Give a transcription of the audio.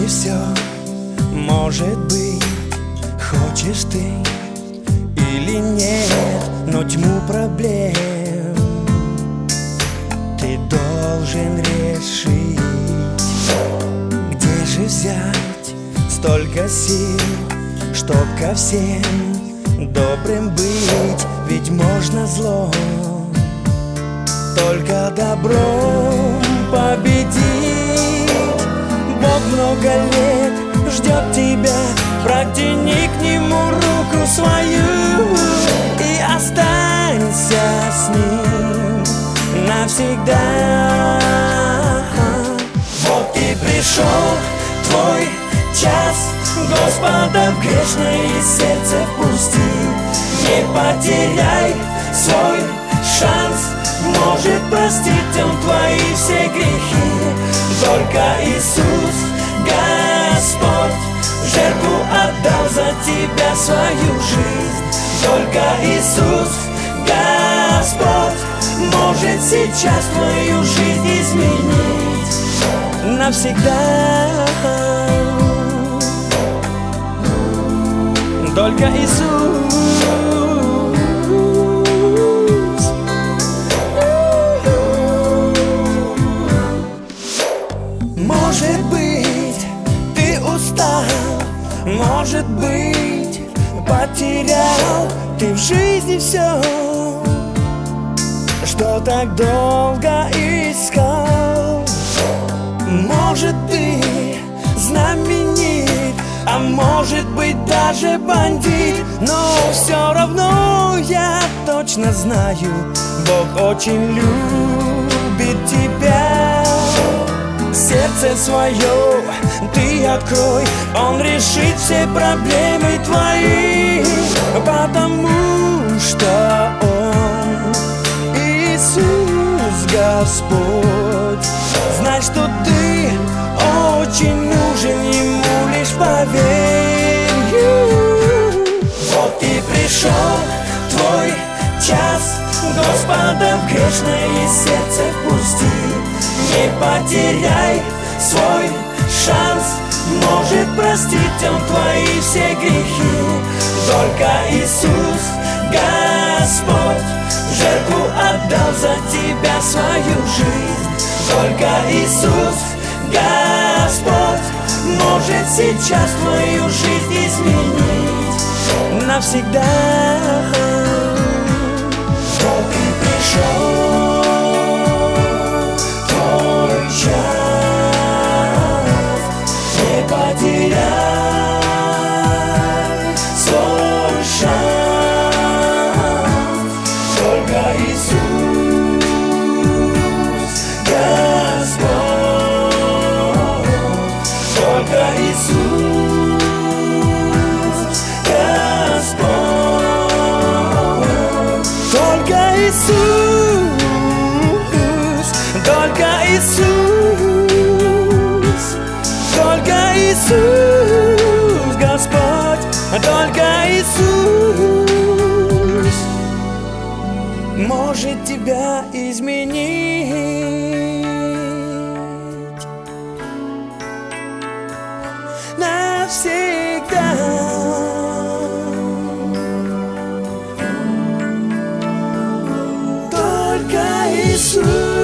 все, может быть, хочешь ты или нет, но тьму проблем ты должен решить. Где же взять столько сил, чтоб ко всем добрым быть? Ведь можно зло только добром победить. Бог много лет ждет тебя, протяни к нему руку свою и останься с ним навсегда. Вот и пришел твой час, Господа в грешное сердце впусти. Не потеряй свой шанс, может простить Он твои все грехи. Только Иисус, Господь, в жертву отдал за тебя свою жизнь. Только Иисус, Господь, может сейчас твою жизнь изменить навсегда. Только Иисус. Может быть, ты устал, может быть, потерял ты в жизни все, что так долго искал. Может, ты знаменит, а может быть даже бандит, но все равно я точно знаю, Бог очень любит тебя. Сердце свое ты открой, Он решит все проблемы твои, потому что Он Иисус Господь. Знай, что ты очень нужен Ему, лишь поверь. Вот и пришел твой час, Господа в грешное сердце впусти. Не потеряй свой шанс, может простить Он твои все грехи. Только Иисус, Господь, в жертву отдал за тебя свою жизнь. Только Иисус, Господь, может сейчас твою жизнь изменить навсегда. Вот и пришел час, не потеряй свой шанс. Только Иисус, Господь, только Иисус, Господь, только Иисус, только Иисус, только Иисус, Господь, только Иисус может тебя изменить навсегда. Только Иисус.